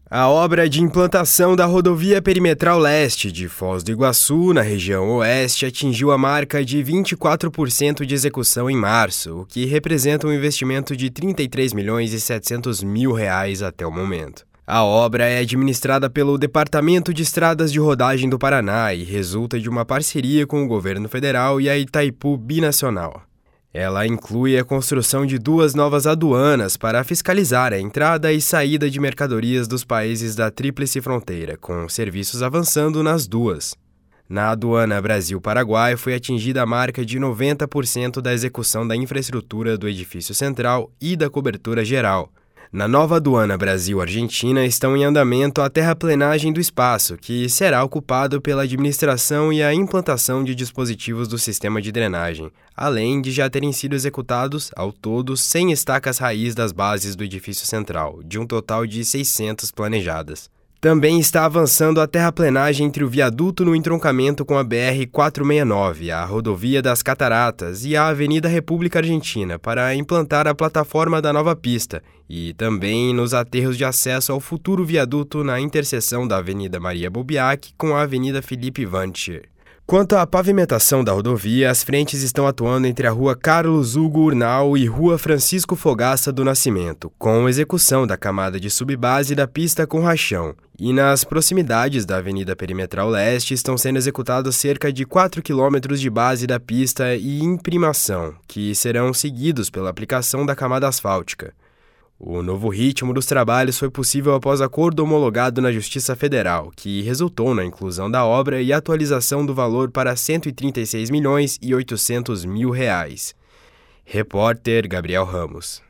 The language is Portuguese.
A obra de implantação da rodovia perimetral leste de Foz do Iguaçu, na região oeste, atingiu a marca de 24% de execução em março, o que representa um investimento de R$ 33.700.000 até o momento. A obra é administrada pelo Departamento de Estradas de Rodagem do Paraná e resulta de uma parceria com o governo federal e a Itaipu Binacional. Ela inclui a construção de 2 novas aduanas para fiscalizar a entrada e saída de mercadorias dos países da Tríplice Fronteira, com serviços avançando nas duas. Na aduana Brasil-Paraguai foi atingida a marca de 90% da execução da infraestrutura do edifício central e da cobertura geral. Na nova aduana Brasil-Argentina estão em andamento a terraplenagem do espaço, que será ocupado pela administração e a implantação de dispositivos do sistema de drenagem, além de já terem sido executados, ao todo, 100 estacas raiz das bases do edifício central, de um total de 600 planejadas. Também está avançando a terraplenagem entre o viaduto no entroncamento com a BR-469, a Rodovia das Cataratas e a Avenida República Argentina para implantar a plataforma da nova pista e também nos aterros de acesso ao futuro viaduto na interseção da Avenida Maria Bobiac com a Avenida Felipe Vantier. Quanto à pavimentação da rodovia, as frentes estão atuando entre a Rua Carlos Hugo Urnal e Rua Francisco Fogaça do Nascimento, com execução da camada de subbase da pista com rachão. E nas proximidades da Avenida Perimetral Leste estão sendo executados cerca de 4 quilômetros de base da pista e imprimação, que serão seguidos pela aplicação da camada asfáltica. O novo ritmo dos trabalhos foi possível após acordo homologado na Justiça Federal, que resultou na inclusão da obra e atualização do valor para R$ 136.800.000. Repórter Gabriel Ramos.